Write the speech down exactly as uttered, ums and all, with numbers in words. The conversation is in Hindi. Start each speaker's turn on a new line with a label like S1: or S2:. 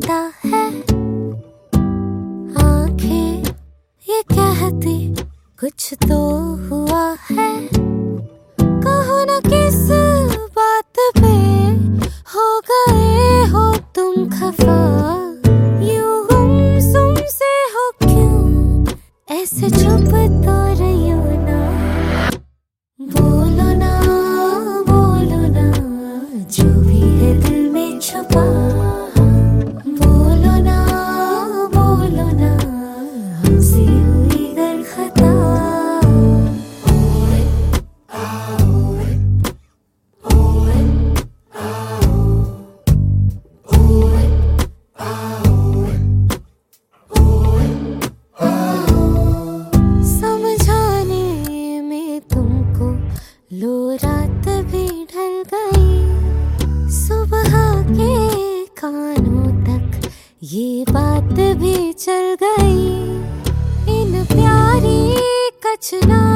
S1: लगता है। आंखें ये कहती कुछ तो हुआ है। कहो न किस बात पे हो गए हो तुम खफा। यूं गुमसुम से हो क्यों ऐसे चुप तो रही हो ना। बोलो ना बोलो ना जो भी है दिल में छुपा। बोलो ना बोलो ना हमसे हुई गर खता। समझाने में तुमको लो रात भी ढल गई। सुबह के कानों तक ये बात भी चल गई। इन प्यारी कचना